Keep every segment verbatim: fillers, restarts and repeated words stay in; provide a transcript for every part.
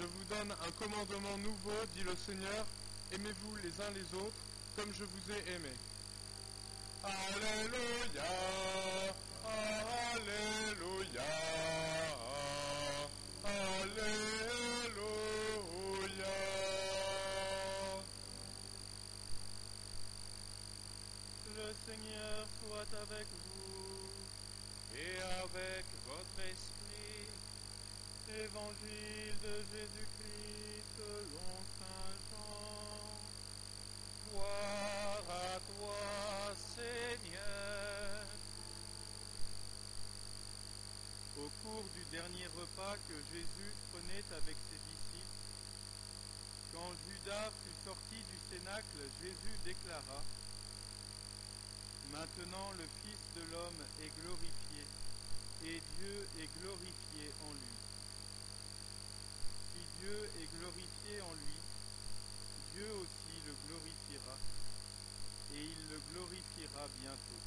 vous donne un commandement nouveau, dit le Seigneur, aimez-vous les uns les autres, comme je vous ai aimé. Alléluia, Alléluia, Alléluia. Le Seigneur soit avec vous Et avec votre esprit. Évangile de Jésus-Christ selon saint Jean. Gloire à toi, Seigneur. Au cours du dernier repas que Jésus prenait avec ses disciples, quand Judas fut sorti du cénacle, Jésus déclara : Maintenant le Fils de l'homme est glorifié, et Dieu est glorifié en lui. Si Dieu est glorifié en lui, Dieu aussi le glorifiera, et il le glorifiera bientôt.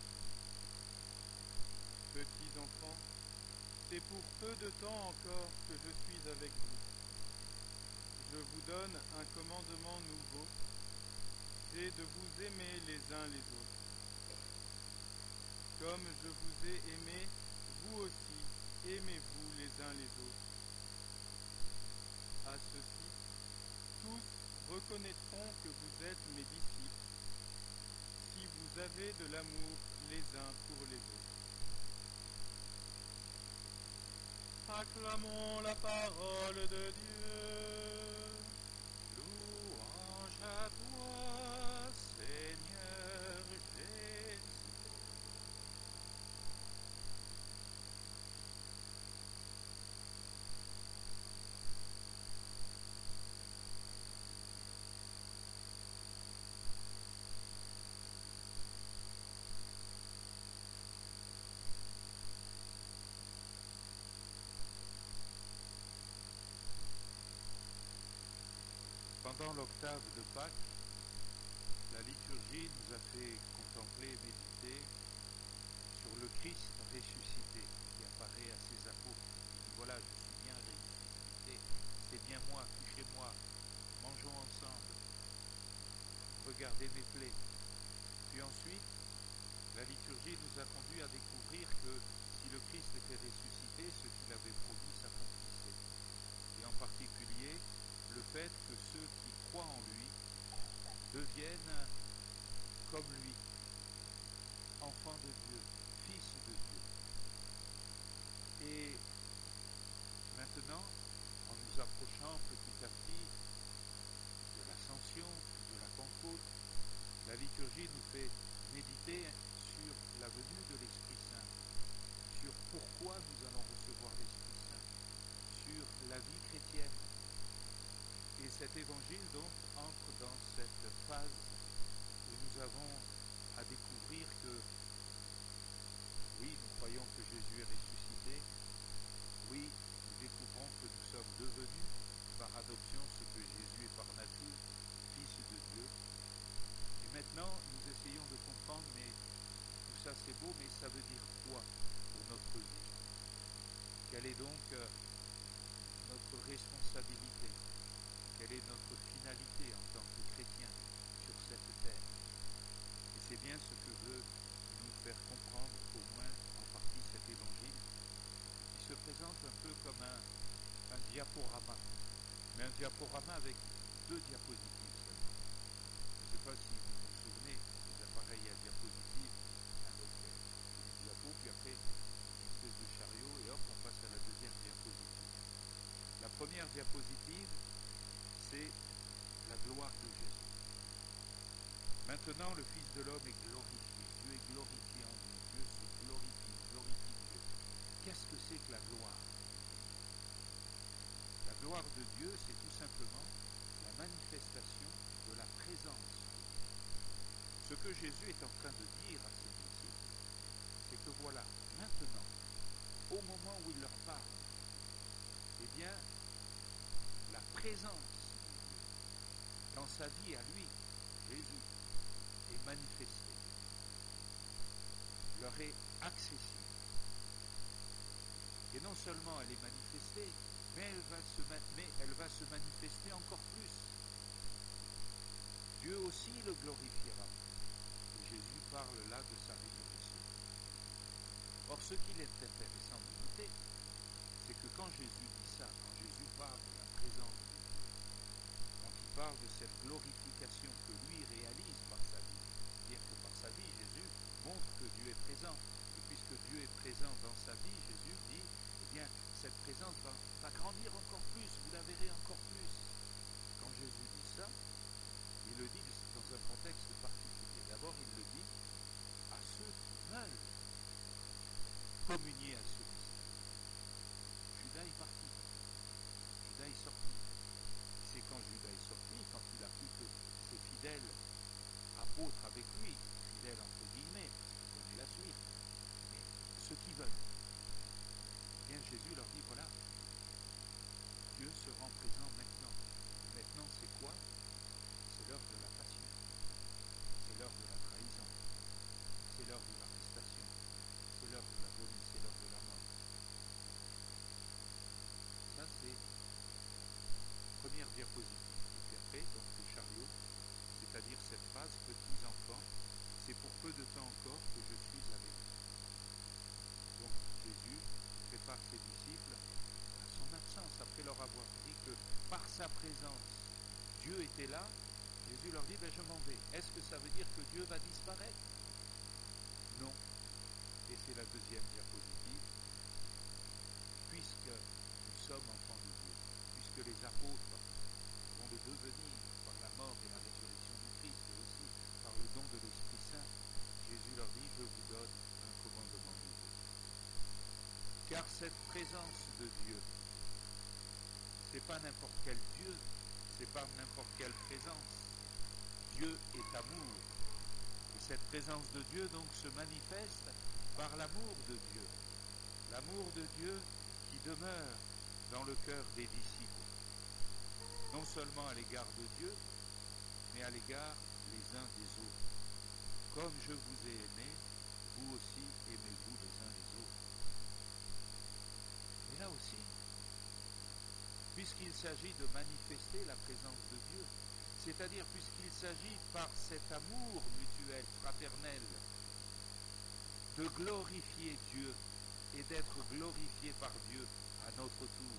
Petits enfants, c'est pour peu de temps encore que je suis avec vous. Je vous donne un commandement nouveau, c'est de vous aimer les uns les autres. Comme je vous ai aimé, vous aussi, aimez-vous les uns les autres. À ceci, tous reconnaîtront que vous êtes mes disciples, si vous avez de l'amour les uns pour les autres. Acclamons la parole de Dieu. Louange à toi, Seigneur Jésus. Pendant l'octave de Pâques, la liturgie nous a fait contempler et méditer sur le Christ ressuscité qui apparaît à ses apôtres. Il dit, voilà, je suis bien ressuscité, c'est bien moi, touchez-moi, mangeons ensemble, regardez mes plaies. Puis ensuite, la liturgie nous a conduit à découvrir que si le Christ était ressuscité, ce qu'il avait promis s'accomplissait. Et en particulier, le fait que ceux qui croient en lui deviennent comme lui, enfants de Dieu, fils de Dieu. Et maintenant, en nous approchant petit à petit de l'ascension, de la Pentecôte, la liturgie nous fait méditer sur la venue de l'Esprit Saint, sur pourquoi nous allons recevoir l'Esprit Saint, sur la vie chrétienne. Et cet évangile donc entre dans cette phase où nous avons à découvrir que, oui, nous croyons que Jésus est ressuscité, oui, nous découvrons que nous sommes devenus par adoption ce que Jésus est par nature, Fils de Dieu. Et maintenant, nous essayons de comprendre, mais tout ça c'est beau, mais ça veut dire quoi pour notre vie? Quelle est donc euh, notre responsabilité? Quelle est notre finalité en tant que chrétien sur cette terre? Et c'est bien ce que veut nous faire comprendre, au moins en partie, cet évangile, qui se présente un peu comme un, un diaporama, mais un diaporama avec deux diapositives seulement. Je ne sais pas si vous vous souvenez des appareils à diapositives, avec une diapo, puis après une espèce de chariot, et hop, on passe à la deuxième diapositive. La première diapositive, c'est la gloire de Jésus. Maintenant, le Fils de l'homme est glorifié. Dieu est glorifié en nous. Dieu se glorifie, glorifie Dieu. Qu'est-ce que c'est que la gloire? La gloire de Dieu, c'est tout simplement la manifestation de la présence de Dieu. Ce que Jésus est en train de dire à ses disciples, c'est que voilà, maintenant, au moment où il leur parle, eh bien, la présence dans sa vie à lui, Jésus, est manifestée, leur est accessible. Et non seulement elle est manifestée, mais elle va se, mais elle va se manifester encore plus. Dieu aussi le glorifiera. Et Jésus parle là de sa résurrection. Or, ce qu'il est intéressant de noter, c'est que quand Jésus dit ça, quand Jésus parle de la présence de Dieu, quand il parle de cette glorification que lui réalise par sa vie, c'est-à-dire que par sa vie, Jésus montre que Dieu est présent. Et puisque Dieu est présent dans sa vie, Jésus dit, eh bien, cette présence va, va grandir encore plus, vous la verrez encore plus. Quand Jésus dit ça, il le dit dans un contexte particulier. D'abord, il le dit à ceux qui veulent communier à ce mystère. Judas est parti. Judas est sorti. C'est quand Judas est sorti, quand il a plus que ses fidèles apôtres avec lui, fidèles entre guillemets, parce qu'il connaît la suite, mais ceux qui veulent. Bien, Jésus leur dit, voilà, Dieu se rend présent maintenant. Et maintenant, c'est quoi? C'est l'heure de la passion. C'est l'heure de la trahison. C'est l'heure de l'arrestation. C'est l'heure de l'agonie. C'est l'heure de la mort. Ça, c'est la première diapositive. Et puis après, donc, le chariot, c'est-à-dire cette phrase, petits enfants, c'est pour peu de temps encore que je suis avec vous. Donc, Jésus prépare ses disciples à son absence, après leur avoir dit que par sa présence, Dieu était là. Jésus leur dit, ben, je m'en vais. Est-ce que ça veut dire que Dieu va disparaître? Non. Et c'est la deuxième diapositive. Puisque nous sommes enfants de Dieu, puisque les apôtres vont le devenir par la mort et la résurrection du Christ, et aussi par le don de l'Esprit Saint, Jésus leur dit, je vous donne un commandement nouveau. Car cette présence de Dieu, c'est pas n'importe quel Dieu, c'est pas n'importe quelle présence. Dieu est amour. Et cette présence de Dieu donc se manifeste par l'amour de Dieu. L'amour de Dieu qui demeure dans le cœur des disciples. Non seulement à l'égard de Dieu, mais à l'égard les uns des autres. Comme je vous ai aimés, vous aussi aimez-vous les uns les autres. Et là aussi, puisqu'il s'agit de manifester la présence de Dieu, c'est-à-dire puisqu'il s'agit par cet amour mutuel, fraternel, de glorifier Dieu et d'être glorifié par Dieu à notre tour.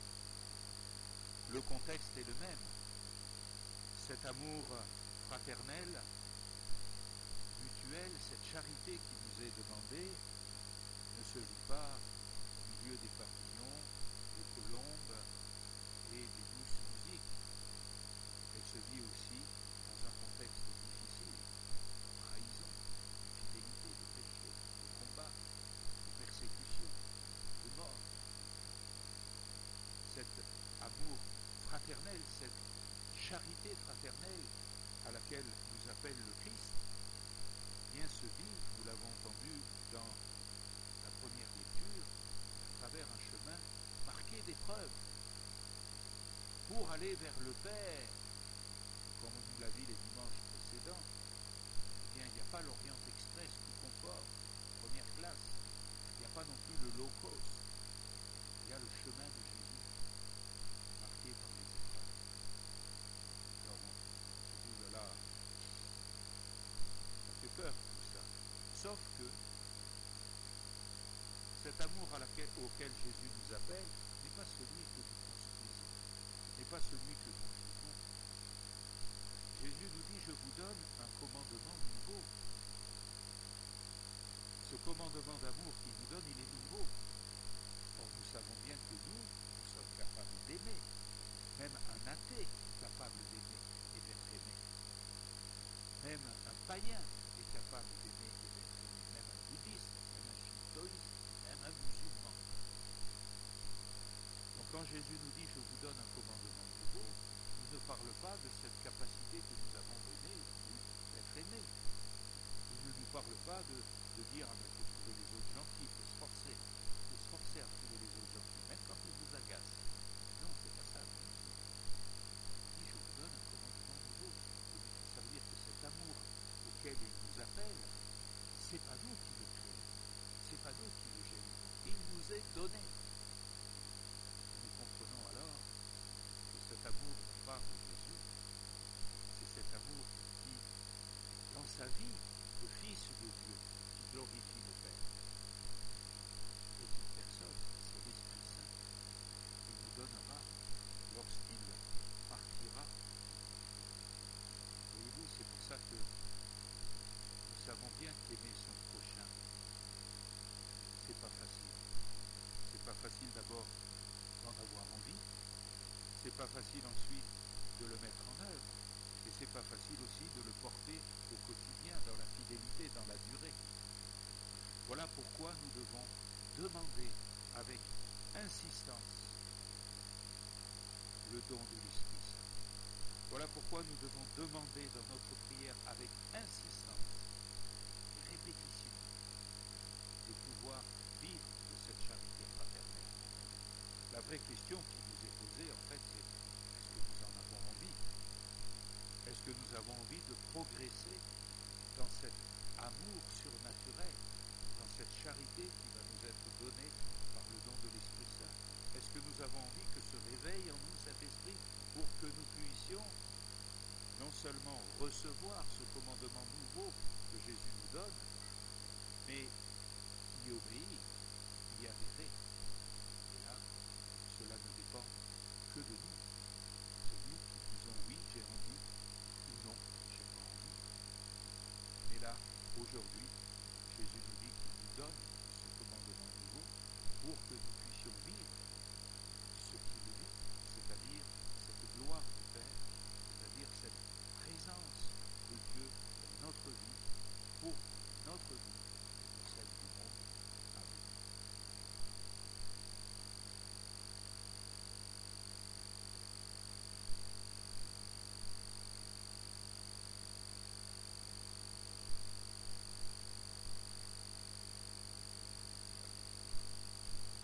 Le contexte est le même. Cet amour fraternel, mutuel, cette charité qui nous est demandée, ne se vit pas au milieu des papillons, des colombes et des douces musiques. Elle se vit aussi dans un contexte difficile, de trahison, de fidélité, de péché, de combat, de persécution, de mort. Cet amour fraternel, cette charité fraternelle à laquelle nous appelle le Christ, bien se vit, nous l'avons entendu dans la première lecture, à travers un chemin marqué d'épreuves, pour aller vers le Père. Comme on nous l'a dit les dimanches précédents, eh bien, il n'y a pas l'Orient Express tout confort, première classe, il n'y a pas non plus le low cost, il y a le chemin de Jésus, marqué par les épreuves. Alors on se dit, là, là, ça fait peur tout ça. Sauf que cet amour à laquelle, auquel Jésus nous appelle n'est pas celui que nous construisons, n'est pas celui que nous vivons. Jésus nous dit, je vous donne un commandement nouveau. Ce commandement d'amour qu'il nous donne, il est nouveau. Or, nous savons bien que nous, nous sommes capables d'aimer. Même un athée est capable d'aimer et d'être aimé. Même un païen est capable d'aimer et d'être aimé. Même un bouddhiste, même un shintoïste, même un musulman. Donc quand Jésus nous dit, je vous donne un commandement nouveau, il ne parle pas de cette capacité que nous avons donnée d'être aimé. Il ne nous parle pas de, de dire, ah, mais il faut trouver les autres gentils, il faut se forcer. Il faut se forcer à trouver les autres gentils, même quand ils vous agacent. Non, c'est pas ça. Il dit, je vous donne un commandement nouveau. Ça veut dire que cet amour auquel il nous appelle, c'est pas nous qui le créons, c'est pas nous qui le générons. Il nous est donné. Nous comprenons sa vie de fils de Dieu qui glorifie le Père est une personne, c'est l'Esprit Saint, qu'il nous donnera lorsqu'il partira. Voyez-vous, c'est pour ça que nous savons bien qu'aimer son prochain, c'est pas facile. C'est pas facile d'abord d'en avoir envie, c'est pas facile ensuite de le mettre en œuvre, et c'est pas facile aussi de le porter au quotidien, dans la fidélité, dans la durée. Voilà pourquoi nous devons demander avec insistance le don de l'Esprit Saint. Voilà pourquoi nous devons demander dans notre prière avec insistance et répétition de pouvoir vivre de cette charité fraternelle. La vraie question qui nous est posée, en fait, c'est est-ce que nous en avons envie? Est-ce que nous avons envie de progresser dans cet amour surnaturel, dans cette charité qui va nous être donnée par le don de l'Esprit Saint? Est-ce que nous avons envie que se réveille en nous cet esprit pour que nous puissions non seulement recevoir ce commandement nouveau que Jésus nous donne, mais y obéir, y adhérer? Et là, cela ne dépend que de nous. C'est nous qui disons oui, j'ai envie, ou non, j'ai pas envie. Mais là, aujourd'hui, Jésus nous dit qu'il nous donne ce commandement nouveau pour que nous